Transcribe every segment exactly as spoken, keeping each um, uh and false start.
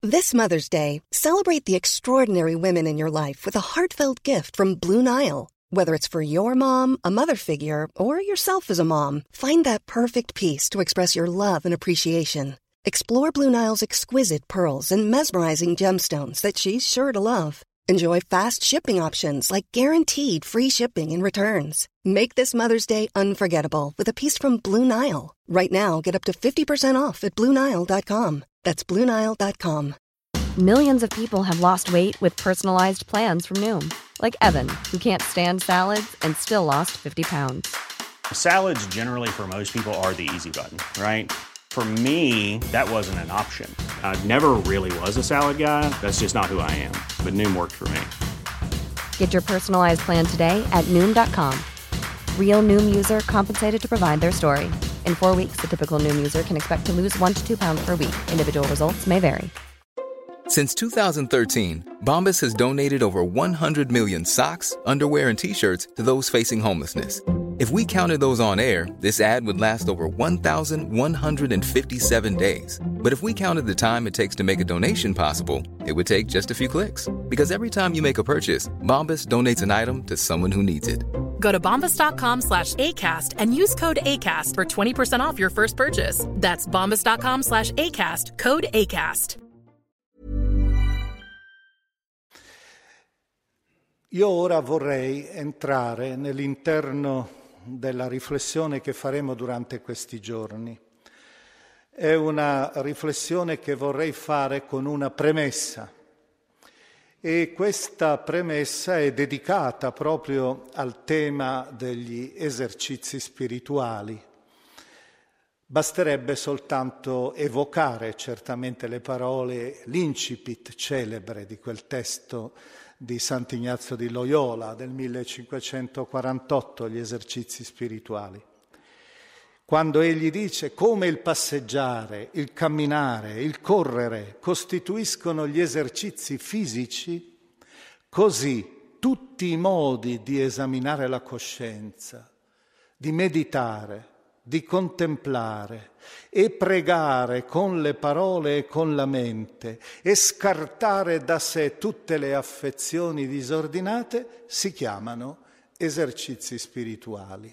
This Mother's Day, celebrate the extraordinary women in your life with a heartfelt gift from Blue Nile. Whether it's for your mom, a mother figure, or yourself as a mom, find that perfect piece to express your love and appreciation. Explore Blue Nile's exquisite pearls and mesmerizing gemstones that she's sure to love. Enjoy fast shipping options like guaranteed free shipping and returns. Make this Mother's Day unforgettable with a piece from Blue Nile. Right now, get up to fifty percent off at Blue Nile dot com. That's Blue Nile dot com. Millions of people have lost weight with personalized plans from Noom. Like Evan, who can't stand salads and still lost fifty pounds. Salads generally for most people are the easy button, right? For me, that wasn't an option. I never really was a salad guy. That's just not who I am. But Noom worked for me. Get your personalized plan today at Noom dot com. Real Noom user compensated to provide their story. In four weeks, the typical Noom user can expect to lose one to two pounds per week. Individual results may vary. Since two thousand thirteen, Bombas has donated over one hundred million socks, underwear, and T-shirts to those facing homelessness. If we counted those on air, this ad would last over one thousand one hundred fifty-seven days. But if we counted the time it takes to make a donation possible, it would take just a few clicks. Because every time you make a purchase, Bombas donates an item to someone who needs it. Go to bombas dot com slash ACAST and use code ACAST for twenty percent off your first purchase. That's bombas dot com slash ACAST, code ACAST. Io ora vorrei entrare nell'interno della riflessione che faremo durante questi giorni. È una riflessione che vorrei fare con una premessa, e questa premessa è dedicata proprio al tema degli esercizi spirituali. Basterebbe soltanto evocare certamente le parole, l'incipit celebre di quel testo di Sant'Ignazio di Loyola del millecinquecentoquarantotto, gli esercizi spirituali. Quando egli dice come il passeggiare, il camminare, il correre costituiscono gli esercizi fisici, così tutti i modi di esaminare la coscienza, di meditare, di contemplare e pregare con le parole e con la mente e scartare da sé tutte le affezioni disordinate si chiamano esercizi spirituali.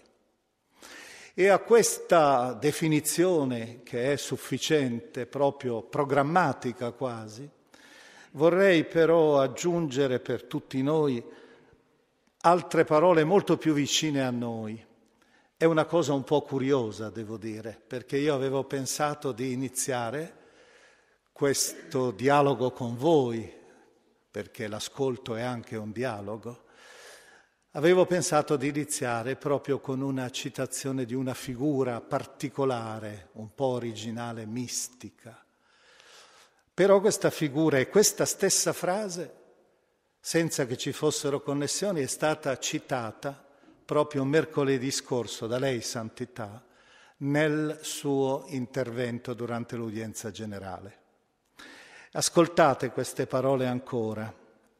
E a questa definizione, che è sufficiente, proprio programmatica quasi, vorrei però aggiungere per tutti noi altre parole molto più vicine a noi. È una cosa un po' curiosa, devo dire, perché io avevo pensato di iniziare questo dialogo con voi, perché l'ascolto è anche un dialogo. Avevo pensato di iniziare proprio con una citazione di una figura particolare, un po' originale, mistica. Però questa figura e questa stessa frase, senza che ci fossero connessioni, è stata citata proprio mercoledì scorso da lei, Santità, nel suo intervento durante l'udienza generale. Ascoltate queste parole ancora.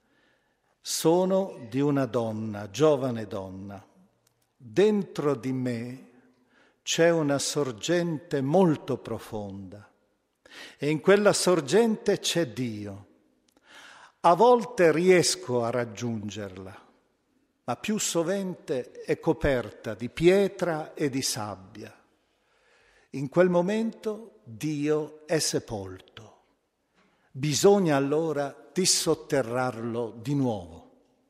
Sono di una donna, giovane donna. Dentro di me c'è una sorgente molto profonda e in quella sorgente c'è Dio. A volte riesco a raggiungerla, ma più sovente è coperta di pietra e di sabbia. In quel momento Dio è sepolto. Bisogna allora dissotterrarlo di nuovo.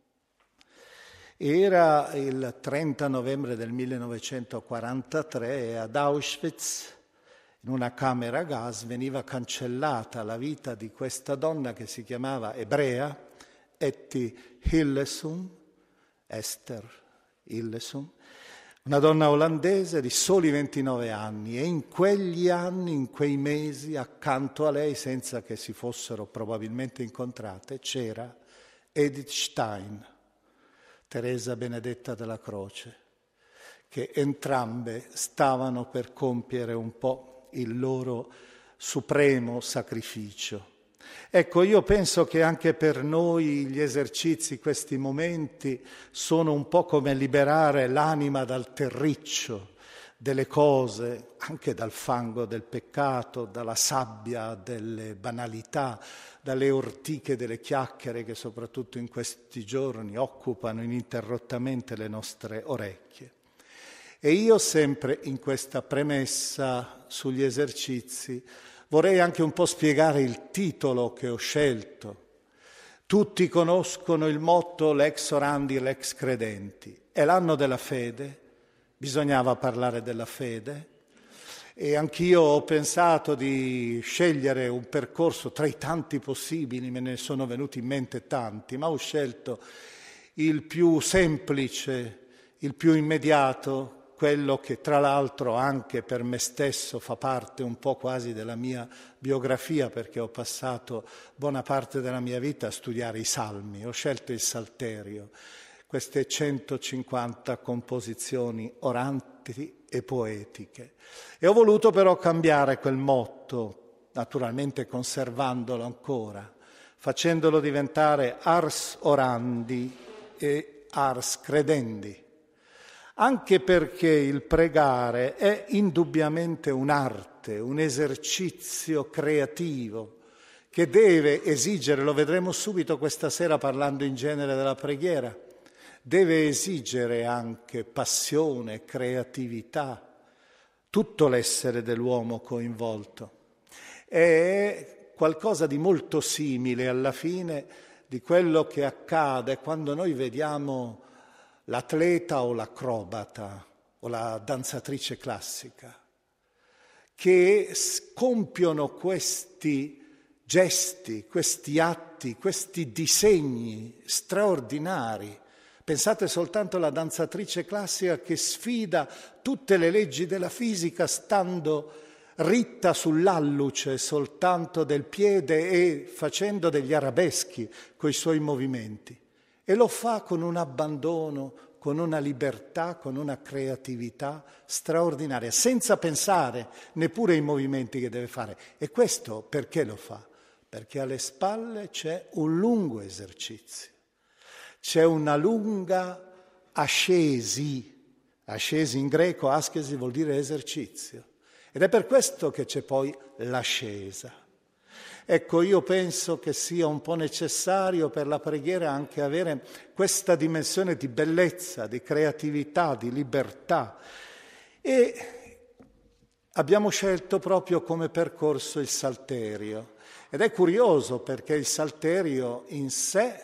Era il trenta novembre del millenovecentoquarantatré e ad Auschwitz, in una camera a gas, veniva cancellata la vita di questa donna che si chiamava ebrea, Etty Hillesum, Esther Hillesum, una donna olandese di soli ventinove anni, e in quegli anni, in quei mesi, accanto a lei, senza che si fossero probabilmente incontrate, c'era Edith Stein, Teresa Benedetta della Croce, che entrambe stavano per compiere un po' il loro supremo sacrificio. Ecco, io penso che anche per noi gli esercizi, questi momenti, sono un po' come liberare l'anima dal terriccio delle cose, anche dal fango del peccato, dalla sabbia delle banalità, dalle ortiche delle chiacchiere che soprattutto in questi giorni occupano ininterrottamente le nostre orecchie. E io sempre in questa premessa sugli esercizi vorrei anche un po' spiegare il titolo che ho scelto. Tutti conoscono il motto lex orandi, lex credenti. È l'anno della fede, bisognava parlare della fede e anch'io ho pensato di scegliere un percorso tra i tanti possibili, me ne sono venuti in mente tanti, ma ho scelto il più semplice, il più immediato, quello che tra l'altro anche per me stesso fa parte un po' quasi della mia biografia, perché ho passato buona parte della mia vita a studiare i salmi, ho scelto il Salterio, queste centocinquanta composizioni oranti e poetiche. E ho voluto però cambiare quel motto, naturalmente conservandolo ancora, facendolo diventare ars orandi e ars credendi. Anche perché il pregare è indubbiamente un'arte, un esercizio creativo che deve esigere, lo vedremo subito questa sera parlando in genere della preghiera, deve esigere anche passione, creatività, tutto l'essere dell'uomo coinvolto. È qualcosa di molto simile alla fine di quello che accade quando noi vediamo l'atleta o l'acrobata o la danzatrice classica, che compiono questi gesti, questi atti, questi disegni straordinari. Pensate soltanto alla danzatrice classica che sfida tutte le leggi della fisica stando ritta sull'alluce soltanto del piede e facendo degli arabeschi coi suoi movimenti. E lo fa con un abbandono, con una libertà, con una creatività straordinaria, senza pensare neppure ai movimenti che deve fare. E questo perché lo fa? Perché alle spalle c'è un lungo esercizio, c'è una lunga ascesi, ascesi in greco, askesi vuol dire esercizio. Ed è per questo che c'è poi l'ascesa. Ecco, io penso che sia un po' necessario per la preghiera anche avere questa dimensione di bellezza, di creatività, di libertà. E abbiamo scelto proprio come percorso il Salterio. Ed è curioso perché il Salterio in sé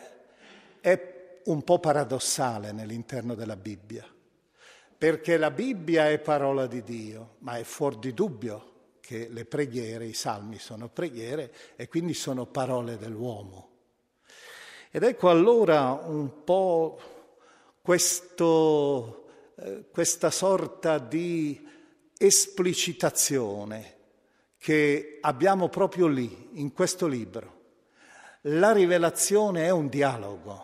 è un po' paradossale nell'interno della Bibbia. Perché la Bibbia è parola di Dio, ma è fuor di dubbio che le preghiere, i salmi sono preghiere e quindi sono parole dell'uomo. Ed ecco allora un po' questo, eh, questa sorta di esplicitazione che abbiamo proprio lì, in questo libro. La rivelazione è un dialogo.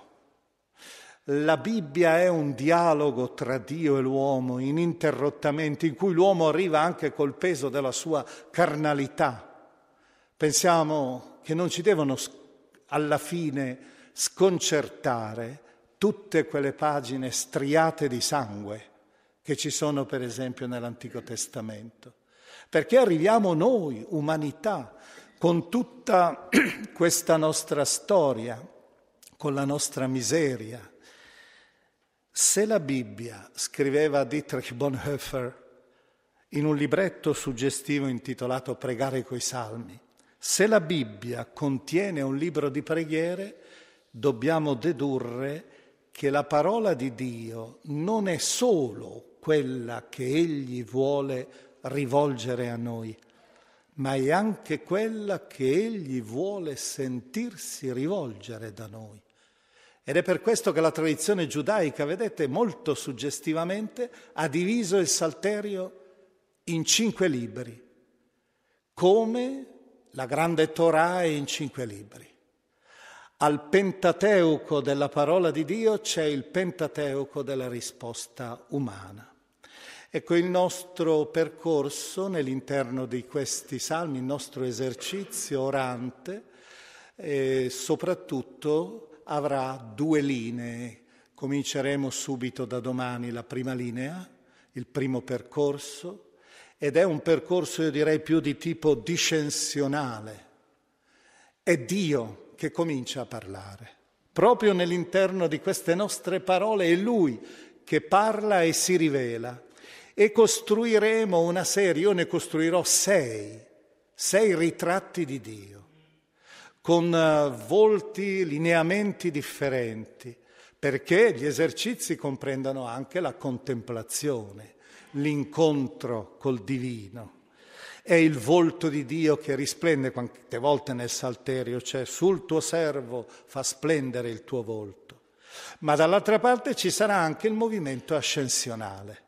La Bibbia è un dialogo tra Dio e l'uomo ininterrottamente, in cui l'uomo arriva anche col peso della sua carnalità. Pensiamo che non ci devono alla fine sconcertare tutte quelle pagine striate di sangue che ci sono per esempio nell'Antico Testamento, perché arriviamo noi, umanità, con tutta questa nostra storia, con la nostra miseria. Se la Bibbia, scriveva Dietrich Bonhoeffer in un libretto suggestivo intitolato Pregare coi Salmi, se la Bibbia contiene un libro di preghiere, dobbiamo dedurre che la parola di Dio non è solo quella che Egli vuole rivolgere a noi, ma è anche quella che Egli vuole sentirsi rivolgere da noi. Ed è per questo che la tradizione giudaica, vedete, molto suggestivamente ha diviso il Salterio in cinque libri, come la grande Torah è in cinque libri. Al Pentateuco della parola di Dio c'è il Pentateuco della risposta umana. Ecco, il nostro percorso nell'interno di questi salmi, il nostro esercizio orante, e soprattutto avrà due linee. Cominceremo subito da domani la prima linea il primo percorso, ed è un percorso, io direi, più di tipo discensionale. È Dio che comincia a parlare. Proprio nell'interno di queste nostre parole è Lui che parla e si rivela. E costruiremo una serie, io ne costruirò sei, sei ritratti di Dio, con volti, lineamenti differenti, perché gli esercizi comprendono anche la contemplazione, l'incontro col divino. È il volto di Dio che risplende, quante volte nel Salterio c'è sul tuo servo fa splendere il tuo volto. Ma dall'altra parte ci sarà anche il movimento ascensionale.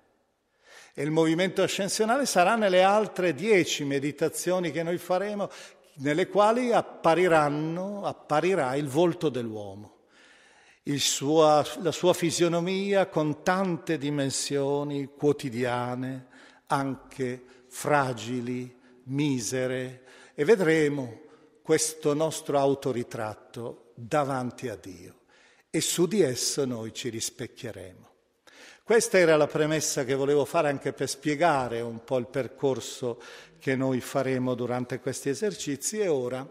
E il movimento ascensionale sarà nelle altre dieci meditazioni che noi faremo, nelle quali appariranno, apparirà il volto dell'uomo, il sua, la sua fisionomia con tante dimensioni quotidiane, anche fragili, misere, e vedremo questo nostro autoritratto davanti a Dio e su di esso noi ci rispecchieremo. Questa era la premessa che volevo fare anche per spiegare un po' il percorso che noi faremo durante questi esercizi, e ora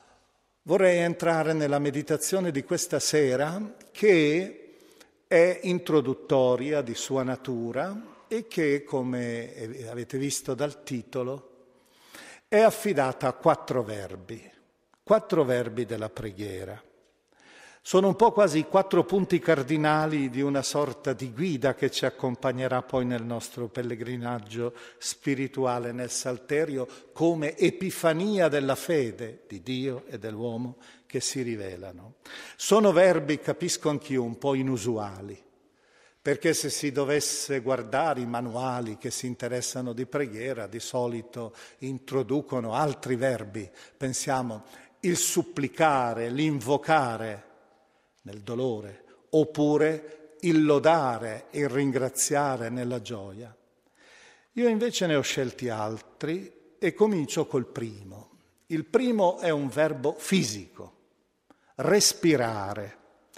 vorrei entrare nella meditazione di questa sera, che è introduttoria di sua natura e che, come avete visto dal titolo, è affidata a quattro verbi, quattro verbi della preghiera. Sono un po' quasi i quattro punti cardinali di una sorta di guida che ci accompagnerà poi nel nostro pellegrinaggio spirituale nel Salterio, come epifania della fede di Dio e dell'uomo che si rivelano. Sono verbi, capisco anch'io, un po' inusuali, perché se si dovesse guardare i manuali che si interessano di preghiera, di solito introducono altri verbi. Pensiamo il supplicare, l'invocare nel dolore, oppure il lodare, il ringraziare nella gioia. Io invece ne ho scelti altri e comincio col primo. Il primo è un verbo fisico, respirare.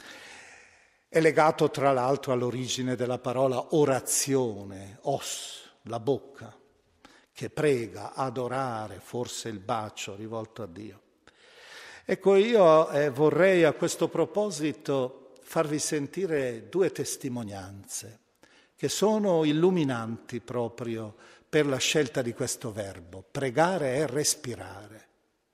È legato tra l'altro all'origine della parola orazione, os, la bocca, che prega, adorare, forse il bacio rivolto a Dio. Ecco, io eh, vorrei a questo proposito farvi sentire due testimonianze che sono illuminanti proprio per la scelta di questo verbo, pregare e respirare.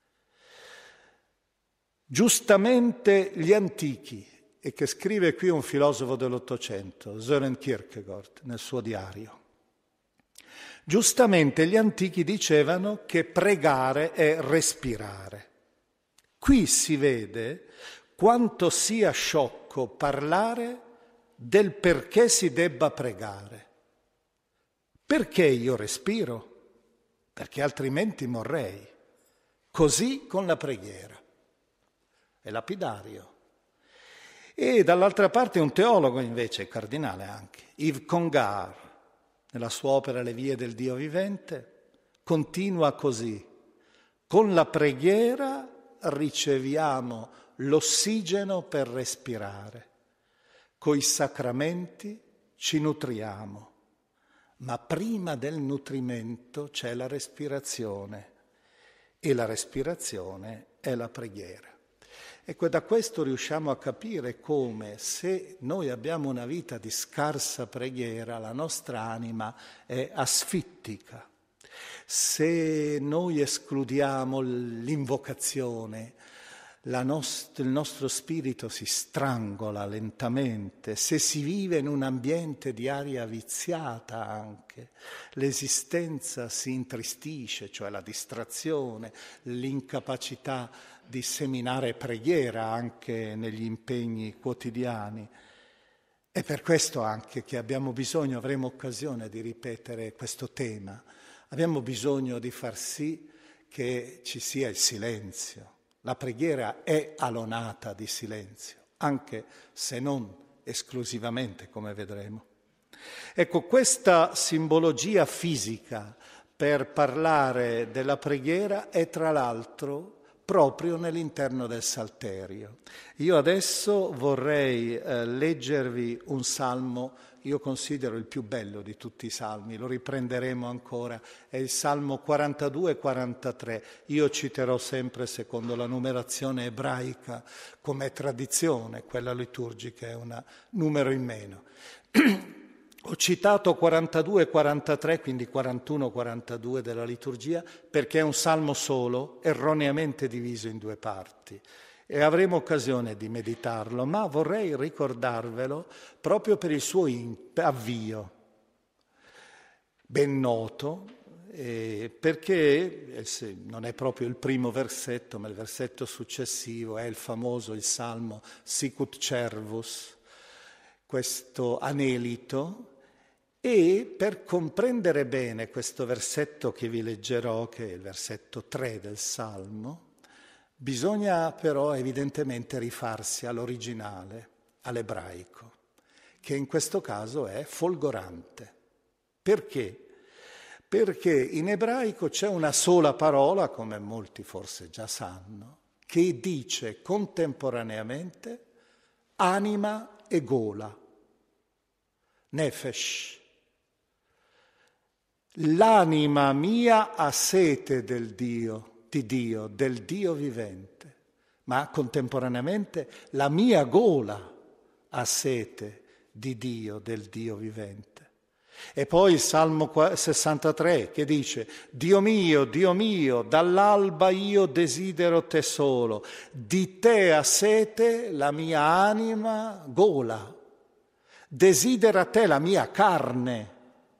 Giustamente gli antichi, e che scrive qui un filosofo dell'Ottocento, Søren Kierkegaard, nel suo diario, giustamente gli antichi dicevano che pregare è respirare. Qui si vede quanto sia sciocco parlare del perché si debba pregare. Perché io respiro? Perché altrimenti morrei. Così con la preghiera. È lapidario. E dall'altra parte un teologo invece, cardinale anche, Yves Congar, nella sua opera Le vie del Dio vivente, continua così: con la preghiera riceviamo l'ossigeno per respirare, coi sacramenti ci nutriamo, ma prima del nutrimento c'è la respirazione e la respirazione è la preghiera. Ecco, da questo riusciamo a capire come, se noi abbiamo una vita di scarsa preghiera, la nostra anima è asfittica. Se noi escludiamo l'invocazione, la nost- il nostro spirito si strangola lentamente. Se si vive in un ambiente di aria viziata anche, l'esistenza si intristisce, cioè la distrazione, l'incapacità di seminare preghiera anche negli impegni quotidiani. È per questo anche che abbiamo bisogno, avremo occasione di ripetere questo tema. Abbiamo bisogno di far sì che ci sia il silenzio. La preghiera è alonata di silenzio, anche se non esclusivamente, come vedremo. Ecco, questa simbologia fisica per parlare della preghiera è tra l'altro proprio nell'interno del Salterio. Io adesso vorrei eh, leggervi un salmo io considero il più bello di tutti i salmi, lo riprenderemo ancora, è il Salmo quarantadue e quarantatré. Io citerò sempre secondo la numerazione ebraica, come tradizione, quella liturgica è un numero in meno. Ho citato quarantadue e quarantatré, quindi quarantuno quarantadue della liturgia, perché è un salmo solo, erroneamente diviso in due parti. E avremo occasione di meditarlo, ma vorrei ricordarvelo proprio per il suo avvio, ben noto, eh, perché eh, non è proprio il primo versetto, ma il versetto successivo è il famoso, il salmo Sicut Cervus, questo anelito. E per comprendere bene questo versetto che vi leggerò, che è il versetto tre del Salmo, bisogna però evidentemente rifarsi all'originale, all'ebraico, che in questo caso è folgorante. Perché? Perché in ebraico c'è una sola parola, come molti forse già sanno, che dice contemporaneamente anima e gola, nefesh. L'anima mia ha sete del Dio, di Dio, del Dio vivente, ma contemporaneamente la mia gola ha sete di Dio, del Dio vivente. E poi il Salmo sessantatré che dice: Dio mio, Dio mio, dall'alba io desidero te solo, di te ha sete la mia anima gola, desidera te la mia carne,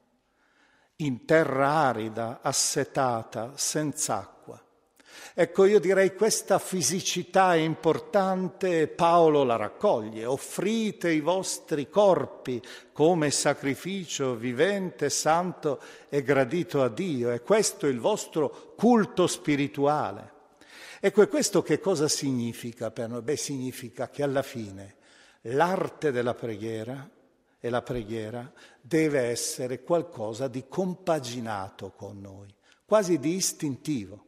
in terra arida, assetata, senz'acqua. Ecco, io direi questa fisicità importante Paolo la raccoglie. Offrite i vostri corpi come sacrificio vivente, santo e gradito a Dio. E questo è il vostro culto spirituale. Ecco, e questo che cosa significa per noi? Beh, significa che alla fine l'arte della preghiera e la preghiera deve essere qualcosa di compaginato con noi, quasi di istintivo.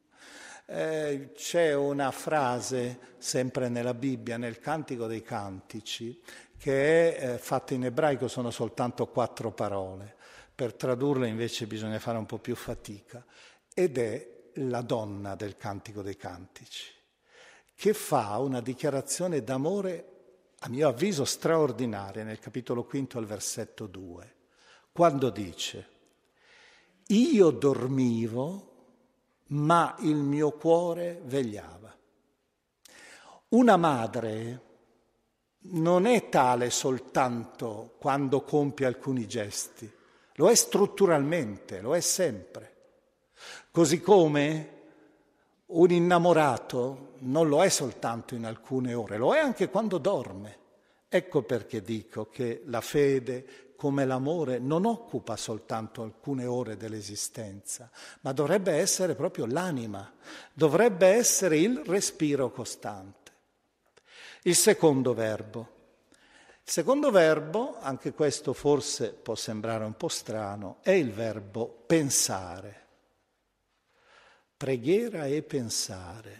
Eh, c'è una frase, sempre nella Bibbia, nel Cantico dei Cantici, che è eh, fatta in ebraico, sono soltanto quattro parole. Per tradurla invece bisogna fare un po' più fatica. Ed è la donna del Cantico dei Cantici, che fa una dichiarazione d'amore a mio avviso straordinaria nel capitolo quinto al versetto due, quando dice: io dormivo, ma il mio cuore vegliava. Una madre non è tale soltanto quando compie alcuni gesti, lo è strutturalmente, lo è sempre. Così come un innamorato non lo è soltanto in alcune ore, lo è anche quando dorme. Ecco perché dico che la fede, come l'amore, non occupa soltanto alcune ore dell'esistenza, ma dovrebbe essere proprio l'anima, dovrebbe essere il respiro costante. Il secondo verbo. Il secondo verbo, anche questo forse può sembrare un po' strano, è il verbo pensare. Preghiera e pensare.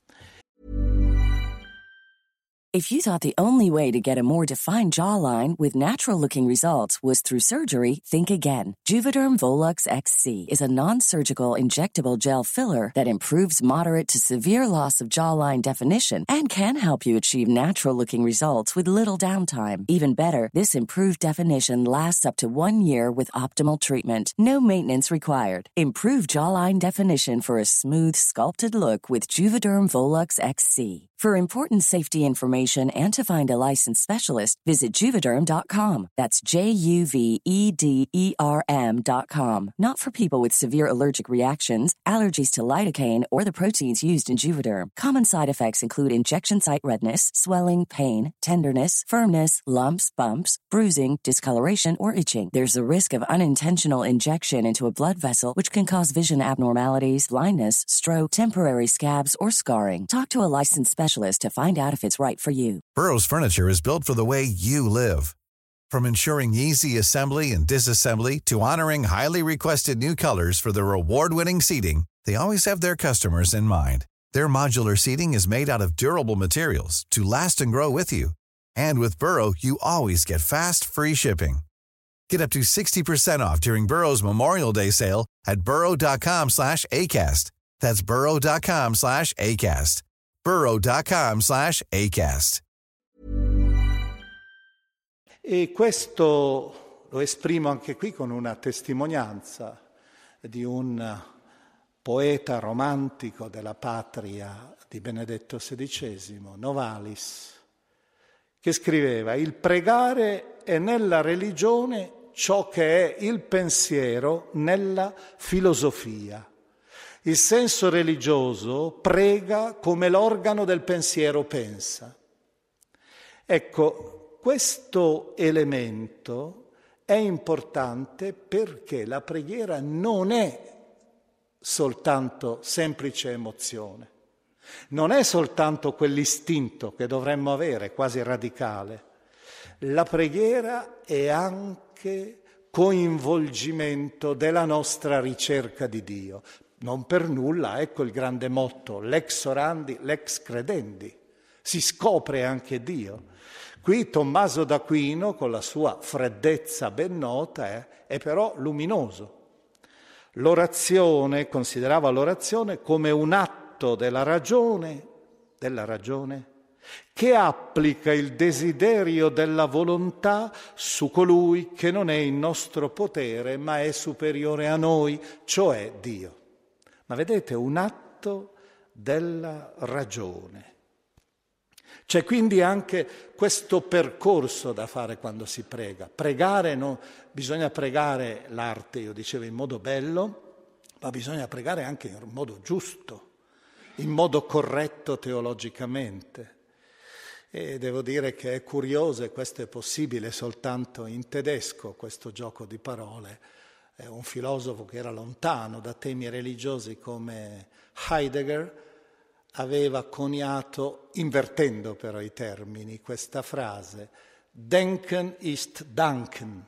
If you thought the only way to get a more defined jawline with natural-looking results was through surgery, think again. Juvederm Volux X C is a non-surgical injectable gel filler that improves moderate to severe loss of jawline definition and can help you achieve natural-looking results with little downtime. Even better, this improved definition lasts up to one year with optimal treatment. No maintenance required. Improve jawline definition for a smooth, sculpted look with Juvederm Volux X C. For important safety information and to find a licensed specialist, visit Juvederm dot com. That's J U V E D E R M dot com. Not for people with severe allergic reactions, allergies to lidocaine, or the proteins used in Juvederm. Common side effects include injection site redness, swelling, pain, tenderness, firmness, lumps, bumps, bruising, discoloration, or itching. There's a risk of unintentional injection into a blood vessel, which can cause vision abnormalities, blindness, stroke, temporary scabs, or scarring. Talk to a licensed specialist to find out if it's right for you. Burrow's furniture is built for the way you live. From ensuring easy assembly and disassembly to honoring highly requested new colors for their award-winning seating, they always have their customers in mind. Their modular seating is made out of durable materials to last and grow with you. And with Burrow, you always get fast, free shipping. Get up to sixty percent off during Burrow's Memorial Day sale at burrow.com slash ACAST. That's burrow.com slash ACAST. burrow.com slash ACAST. E questo lo esprimo anche qui con una testimonianza di un poeta romantico della patria di Benedetto sedicesimo, Novalis, che scriveva: il pregare è nella religione ciò che è il pensiero nella filosofia. Il senso religioso prega come l'organo del pensiero pensa. Ecco, questo elemento è importante perché la preghiera non è soltanto semplice emozione, non è soltanto quell'istinto che dovremmo avere, quasi radicale. La preghiera è anche coinvolgimento della nostra ricerca di Dio. Non per nulla, ecco il grande motto, lex orandi, lex credendi. Si scopre anche Dio. Qui Tommaso d'Aquino, con la sua freddezza ben nota, è, è però luminoso. L'orazione, considerava l'orazione come un atto della ragione, della ragione, che applica il desiderio della volontà su colui che non è in nostro potere, ma è superiore a noi, cioè Dio. Ma vedete, un atto della ragione. C'è quindi anche questo percorso da fare quando si prega. Pregare, no, bisogna pregare l'arte, io dicevo, in modo bello, ma bisogna pregare anche in modo giusto, in modo corretto teologicamente. E devo dire che è curioso, e questo è possibile soltanto in tedesco, questo gioco di parole. È un filosofo che era lontano da temi religiosi come Heidegger aveva coniato, invertendo però i termini, questa frase: Denken ist danken.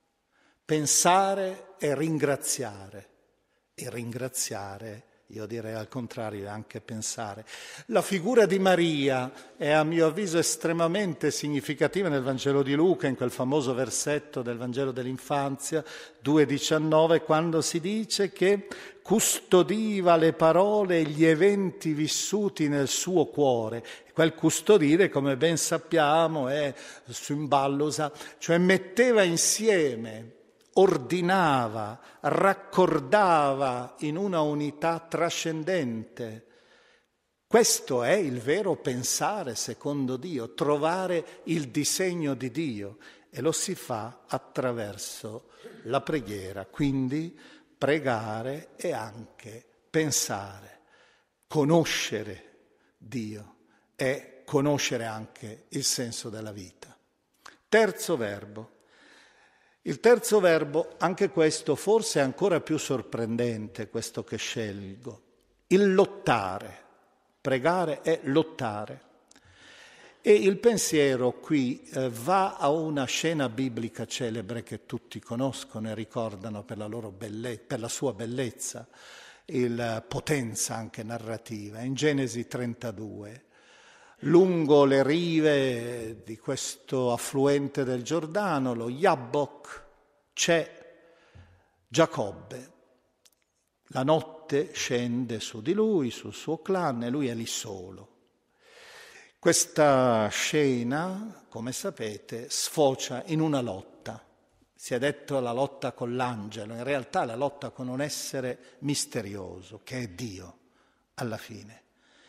Pensare è ringraziare, e ringraziare, io direi al contrario, è anche pensare. La figura di Maria è a mio avviso estremamente significativa nel Vangelo di Luca, in quel famoso versetto del Vangelo dell'infanzia, due diciannove, quando si dice che custodiva le parole e gli eventi vissuti nel suo cuore. Quel custodire, come ben sappiamo, è symballusa, cioè metteva insieme, ordinava, raccordava in una unità trascendente. Questo è il vero pensare secondo Dio, trovare il disegno di Dio, e lo si fa attraverso la preghiera. Quindi pregare è anche pensare, conoscere Dio è conoscere anche il senso della vita. Terzo verbo. Il terzo verbo, anche questo forse è ancora più sorprendente, questo che scelgo, il lottare. Pregare è lottare. E il pensiero qui eh, va a una scena biblica celebre che tutti conoscono e ricordano per la, loro belle- per la sua bellezza, la potenza anche narrativa. In Genesi trentadue, lungo le rive di questo affluente del Giordano, lo Jabbok, c'è Giacobbe. La notte scende su di lui, sul suo clan, e lui è lì solo. Questa scena, come sapete, sfocia in una lotta. Si è detto la lotta con l'angelo, in realtà la lotta con un essere misterioso, che è Dio, alla fine.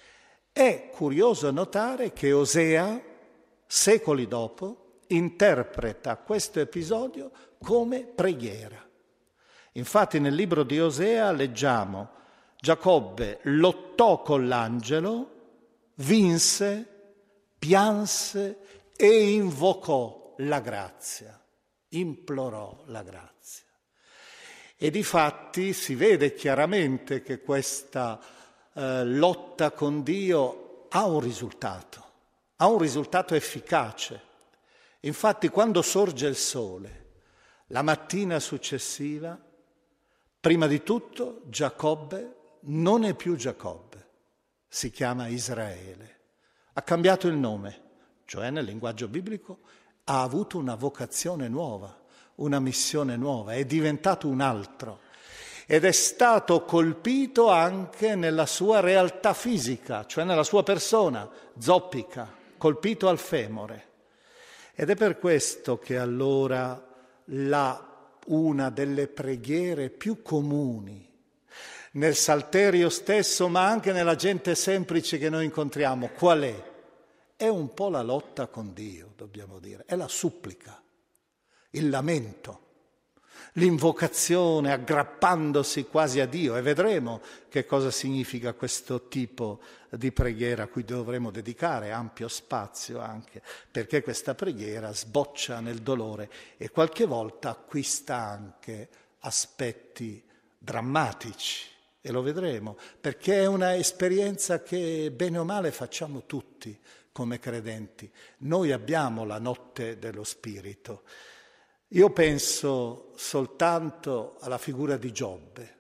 È curioso notare che Osea, secoli dopo, interpreta questo episodio come preghiera. Infatti nel libro di Osea leggiamo: Giacobbe lottò con l'angelo, vinse, pianse e invocò la grazia, implorò la grazia. E difatti si vede chiaramente che questa eh, lotta con Dio ha un risultato, ha un risultato efficace. Infatti quando sorge il sole, la mattina successiva, prima di tutto Giacobbe non è più Giacobbe, si chiama Israele. Ha cambiato il nome, cioè nel linguaggio biblico ha avuto una vocazione nuova, una missione nuova, è diventato un altro ed è stato colpito anche nella sua realtà fisica, cioè nella sua persona, zoppica, colpito al femore. Ed è per questo che allora la, una delle preghiere più comuni nel Salterio stesso, ma anche nella gente semplice che noi incontriamo, qual è? È un po' la lotta con Dio, dobbiamo dire, è la supplica, il lamento, l'invocazione aggrappandosi quasi a Dio, e vedremo che cosa significa questo tipo di preghiera a cui dovremo dedicare ampio spazio anche, perché questa preghiera sboccia nel dolore e qualche volta acquista anche aspetti drammatici, e lo vedremo, perché è una esperienza che bene o male facciamo tutti come credenti. Noi abbiamo la notte dello Spirito. Io penso soltanto alla figura di Giobbe.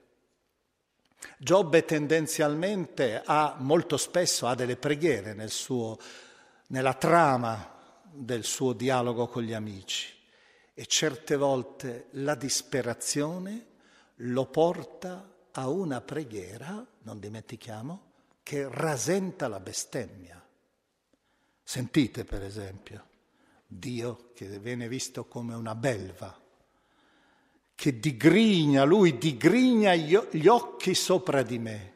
Giobbe tendenzialmente ha, molto spesso, ha delle preghiere nel suo, nella trama del suo dialogo con gli amici, e certe volte la disperazione lo porta a una preghiera, non dimentichiamo, che rasenta la bestemmia. Sentite per esempio Dio che viene visto come una belva, che digrigna, lui digrigna gli occhi sopra di me,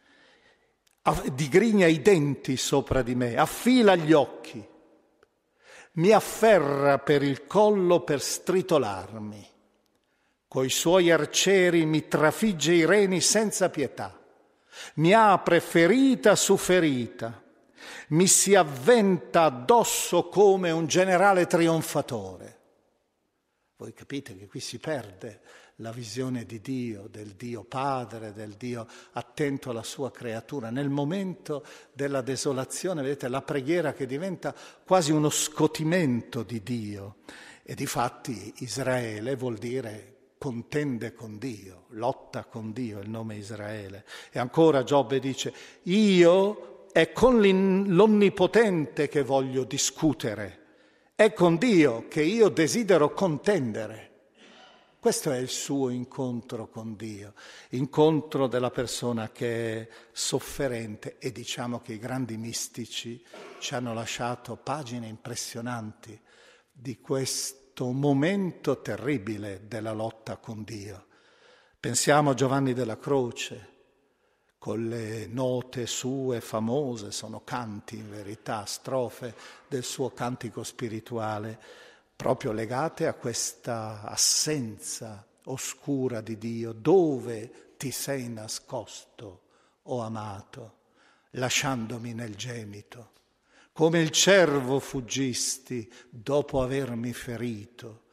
digrigna i denti sopra di me, affila gli occhi, mi afferra per il collo per stritolarmi, coi suoi arcieri mi trafigge i reni senza pietà, mi apre ferita su ferita, mi si avventa addosso come un generale trionfatore. Voi capite che qui si perde la visione di Dio, del Dio Padre, del Dio attento alla sua creatura. Nel momento della desolazione, vedete, la preghiera che diventa quasi uno scotimento di Dio. E difatti Israele vuol dire contende con Dio, lotta con Dio, il nome Israele. E ancora Giobbe dice, io è con l'Onnipotente che voglio discutere, è con Dio che io desidero contendere. Questo è il suo incontro con Dio, incontro della persona che è sofferente, e diciamo che i grandi mistici ci hanno lasciato pagine impressionanti di questo momento terribile della lotta con Dio. Pensiamo a Giovanni della Croce, con le note sue famose, sono canti in verità, strofe del suo cantico spirituale, proprio legate a questa assenza oscura di Dio. Dove ti sei nascosto, o amato, lasciandomi nel gemito? Come il cervo fuggisti dopo avermi ferito,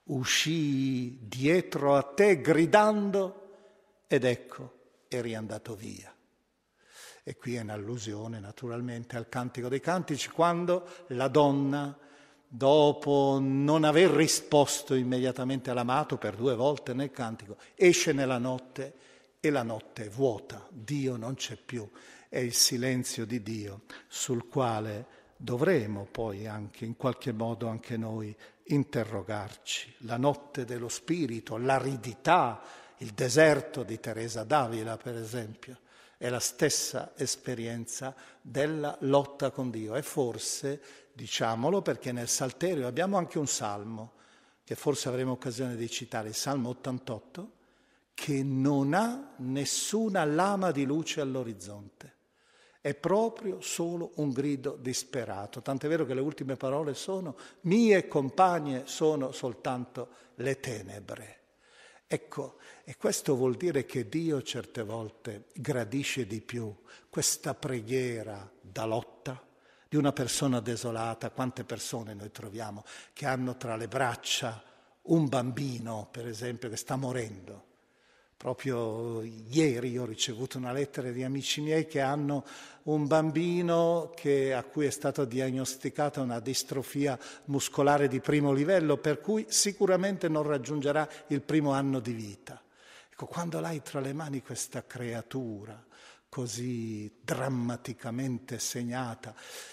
uscii dietro a te gridando ed ecco, eri andato via. E qui è un'allusione naturalmente al Cantico dei Cantici, quando la donna, dopo non aver risposto immediatamente all'amato per due volte nel cantico, esce nella notte e la notte è vuota, Dio non c'è più, è il silenzio di Dio sul quale dovremo poi anche in qualche modo anche noi interrogarci. La notte dello spirito, l'aridità, il deserto di Teresa d'Avila, per esempio, è la stessa esperienza della lotta con Dio. E forse, diciamolo, perché nel Salterio abbiamo anche un salmo, che forse avremo occasione di citare, il Salmo ottantotto, che non ha nessuna lama di luce all'orizzonte. È proprio solo un grido disperato. Tant'è vero che le ultime parole sono «Mie compagne sono soltanto le tenebre». Ecco, e questo vuol dire che Dio certe volte gradisce di più questa preghiera da lotta di una persona desolata. Quante persone noi troviamo che hanno tra le braccia un bambino, per esempio, che sta morendo. Proprio ieri ho ricevuto una lettera di amici miei che hanno un bambino che, a cui è stata diagnosticata una distrofia muscolare di primo livello, per cui sicuramente non raggiungerà il primo anno di vita. Ecco, quando hai tra le mani questa creatura così drammaticamente segnata,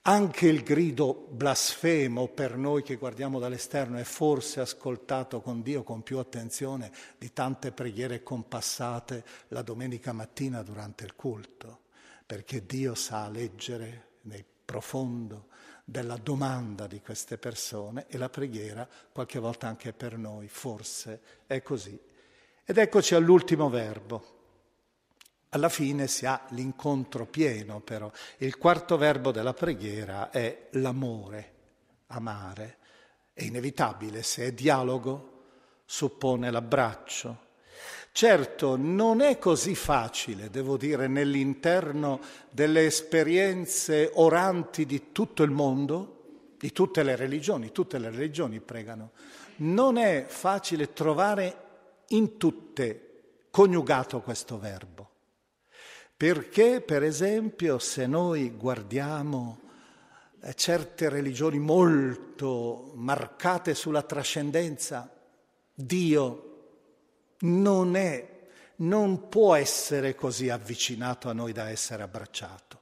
Anche il grido blasfemo per noi che guardiamo dall'esterno è forse ascoltato con Dio con più attenzione di tante preghiere compassate la domenica mattina durante il culto, perché Dio sa leggere nel profondo della domanda di queste persone e la preghiera qualche volta anche per noi, forse è così. Ed eccoci all'ultimo verbo. Alla fine si ha l'incontro pieno, però. Il quarto verbo della preghiera è l'amore, amare. È inevitabile, se è dialogo, suppone l'abbraccio. Certo, non è così facile, devo dire, nell'interno delle esperienze oranti di tutto il mondo, di tutte le religioni, tutte le religioni pregano. Non è facile trovare in tutte coniugato questo verbo. Perché, per esempio, se noi guardiamo certe religioni molto marcate sulla trascendenza, Dio non è, non può essere così avvicinato a noi da essere abbracciato.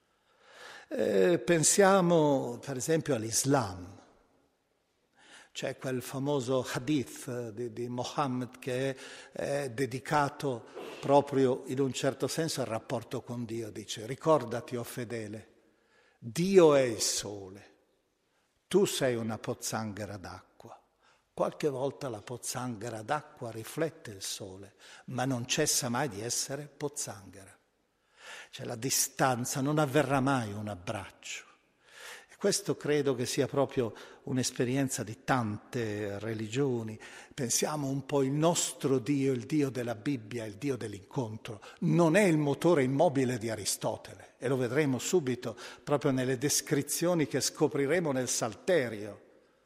Eh, pensiamo, per esempio, all'Islam. C'è quel famoso hadith di, di Mohammed che è, è dedicato proprio in un certo senso al rapporto con Dio. Dice: ricordati, o fedele, Dio è il sole, tu sei una pozzanghera d'acqua. Qualche volta la pozzanghera d'acqua riflette il sole, ma non cessa mai di essere pozzanghera. Cioè la distanza, non avverrà mai un abbraccio. Questo credo che sia proprio un'esperienza di tante religioni. Pensiamo un po' il nostro Dio, il Dio della Bibbia, il Dio dell'incontro. Non è il motore immobile di Aristotele, e lo vedremo subito proprio nelle descrizioni che scopriremo nel Salterio.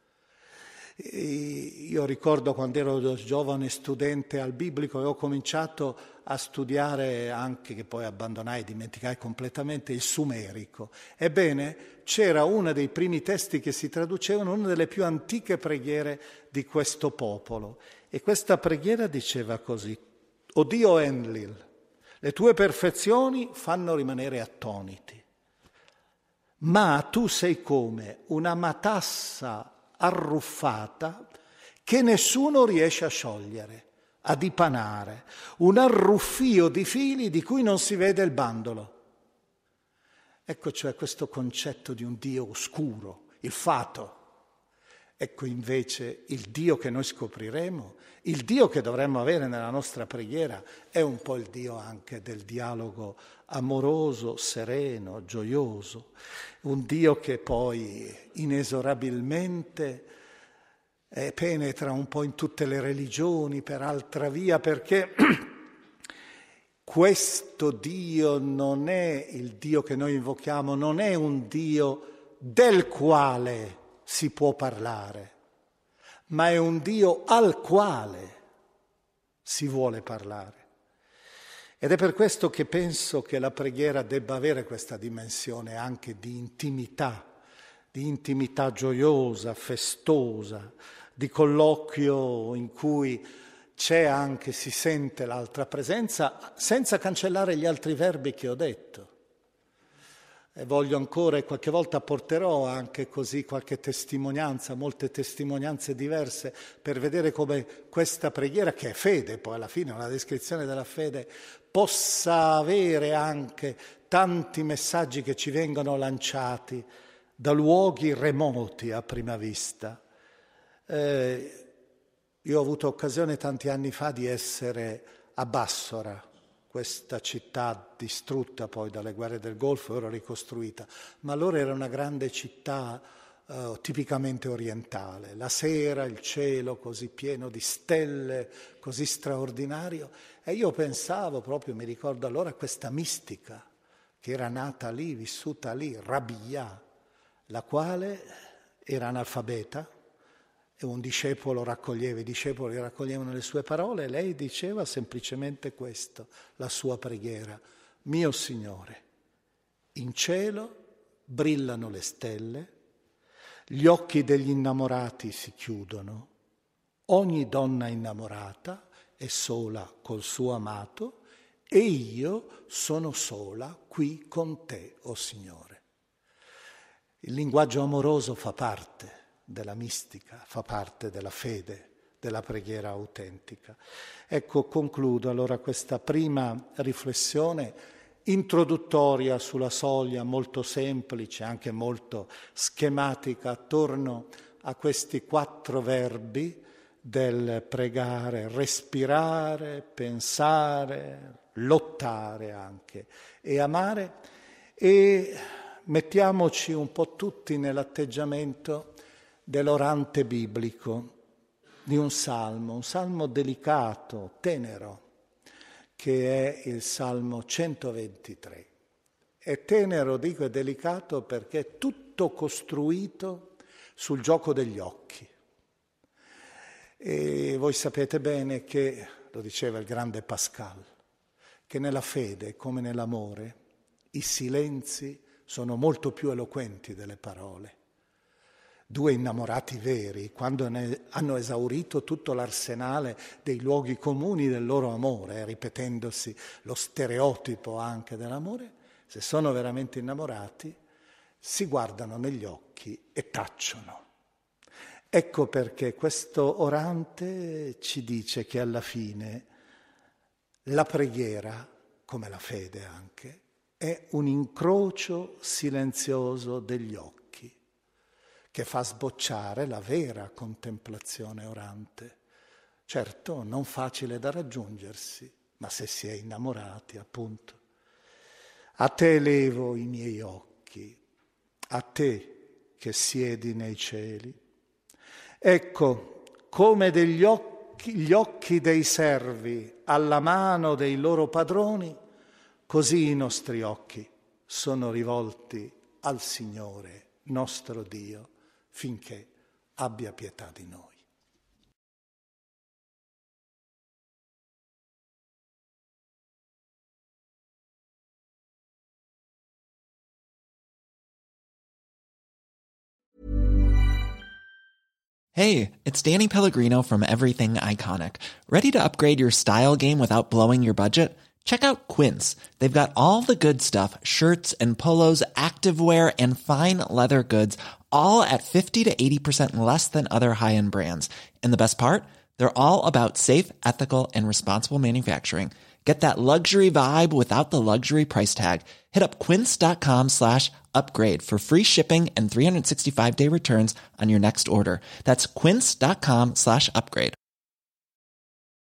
Io ricordo quando ero giovane studente al biblico e ho cominciato a studiare anche, che poi abbandonai e dimenticai completamente, il sumerico. Ebbene, c'era uno dei primi testi che si traducevano, una delle più antiche preghiere di questo popolo. E questa preghiera diceva così: O Dio Enlil, le tue perfezioni fanno rimanere attoniti, ma tu sei come una matassa arruffata che nessuno riesce a sciogliere, a dipanare, un arruffio di fili di cui non si vede il bandolo. Ecco cioè questo concetto di un Dio oscuro, il fato. Ecco invece il Dio che noi scopriremo, il Dio che dovremmo avere nella nostra preghiera, è un po' il Dio anche del dialogo amoroso, sereno, gioioso. Un Dio che poi inesorabilmente eh, penetra un po' in tutte le religioni per altra via, perché questo Dio non è il Dio che noi invochiamo, non è un Dio del quale si può parlare, ma è un Dio al quale si vuole parlare. Ed è per questo che penso che la preghiera debba avere questa dimensione anche di intimità, di intimità gioiosa, festosa, di colloquio in cui c'è anche, si sente l'altra presenza, senza cancellare gli altri verbi che ho detto. E voglio ancora, e qualche volta porterò anche così qualche testimonianza, molte testimonianze diverse, per vedere come questa preghiera, che è fede, poi alla fine è una descrizione della fede, possa avere anche tanti messaggi che ci vengono lanciati da luoghi remoti a prima vista. Eh, io ho avuto occasione tanti anni fa di essere a Bassora, questa città distrutta poi dalle guerre del Golfo, ora ricostruita, ma allora era una grande città eh, tipicamente orientale. La sera, il cielo così pieno di stelle, così straordinario, e io pensavo proprio, mi ricordo allora, a questa mistica che era nata lì, vissuta lì, Rabia, la quale era analfabeta, e un discepolo raccoglieva, i discepoli raccoglievano le sue parole, e lei diceva semplicemente questo, la sua preghiera: mio Signore, in cielo brillano le stelle, gli occhi degli innamorati si chiudono, ogni donna innamorata è sola col suo amato, e io sono sola qui con te, o Signore. Il linguaggio amoroso fa parte della mistica, fa parte della fede, della preghiera autentica. Ecco, concludo allora questa prima riflessione introduttoria sulla soglia, molto semplice, anche molto schematica, attorno a questi quattro verbi del pregare, respirare, pensare, lottare anche e amare, e mettiamoci un po' tutti nell'atteggiamento dell'orante biblico, di un salmo, un salmo delicato, tenero, che è il Salmo centoventitré. È tenero, dico, è delicato perché è tutto costruito sul gioco degli occhi. E voi sapete bene che, lo diceva il grande Pascal, che nella fede, come nell'amore, i silenzi sono molto più eloquenti delle parole. Due innamorati veri, quando ne hanno esaurito tutto l'arsenale dei luoghi comuni del loro amore, eh, ripetendosi lo stereotipo anche dell'amore, se sono veramente innamorati, si guardano negli occhi e tacciono. Ecco perché questo orante ci dice che alla fine la preghiera, come la fede anche, è un incrocio silenzioso degli occhi che fa sbocciare la vera contemplazione orante. Certo, non facile da raggiungersi, ma se si è innamorati, appunto. A te elevo i miei occhi, a te che siedi nei cieli. Ecco, come degli occhi, gli occhi dei servi alla mano dei loro padroni, così i nostri occhi sono rivolti al Signore, nostro Dio, finché abbia pietà di noi. Hey, it's Danny Pellegrino from Everything Iconic. Ready to upgrade your style game without blowing your budget? Check out Quince. They've got all the good stuff, shirts and polos, activewear, and fine leather goods, all at fifty to eighty percent less than other high-end brands. And the best part? They're all about safe, ethical, and responsible manufacturing. Get that luxury vibe without the luxury price tag. Hit up quince.com slash upgrade for free shipping and three sixty-five day returns on your next order. That's quince.com slash upgrade.